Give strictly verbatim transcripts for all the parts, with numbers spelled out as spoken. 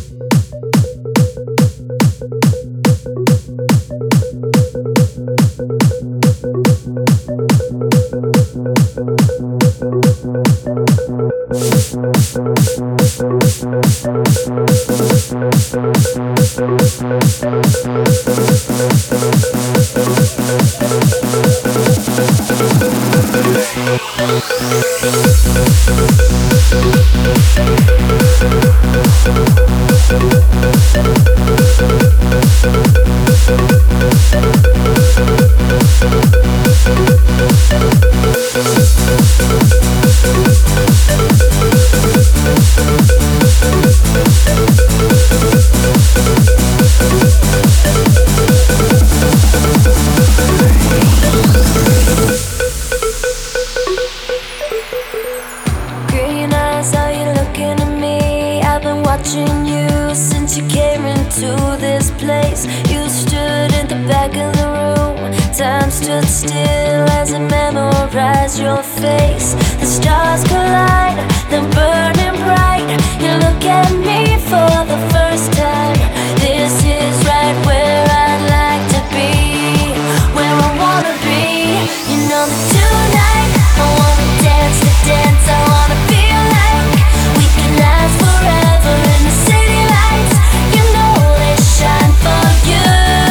Watching you since you came into this place. You stood in the back of the room. Time stood still as I memorized your face. The stars collide, they're burning bright. You look at me for the first time. This is right where I'd like to be, where I wanna be. You know that tonight I wanna dance the dance. I wanna feel like we can last forever in the city lights. You know they shine for you.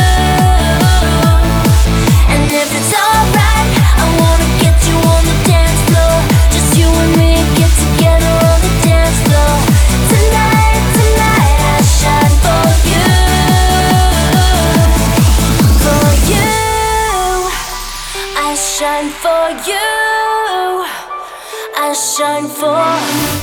And if it's alright, I wanna get you on the dance floor. Just you and me, get together on the dance floor. Tonight, tonight, I shine for you. For you, I shine for you. I shine for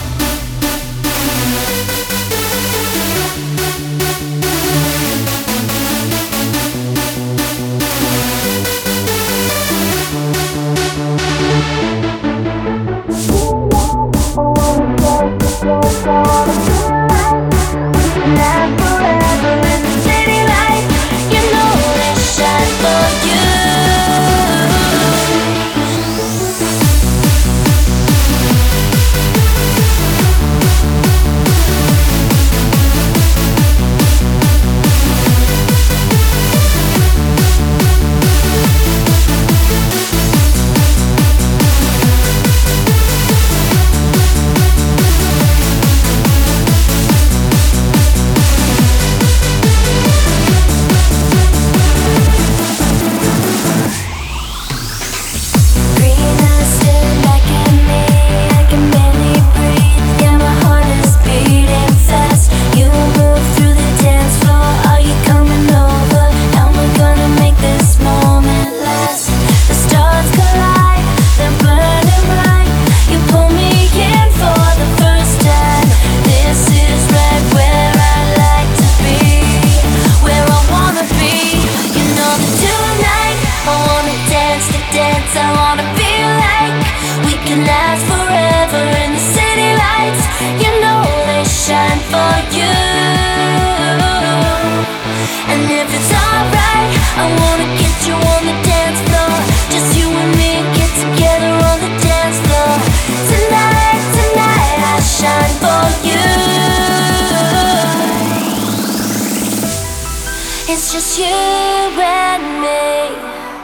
it's just you and me.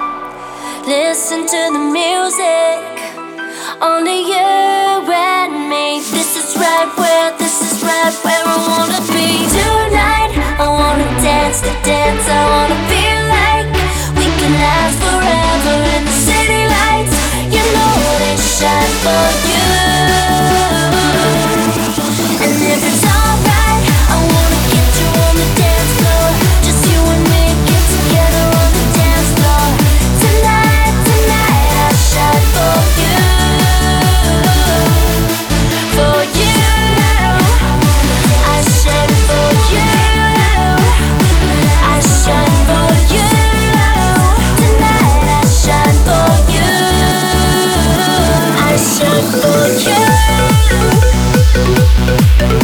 Listen to the music, only you and me. This is right where, this is right where I wanna be. Tonight, I wanna dance the dance. I wanna feel like we can last forever in the city lights. You know they shine for you. And if it's alright, I wanna get you on the dance floor. Just you and me, get together on the dance floor. Tonight, tonight, I shine for you. For you, I shine for you. I shine for you. Tonight, I shine for you. I shine for you.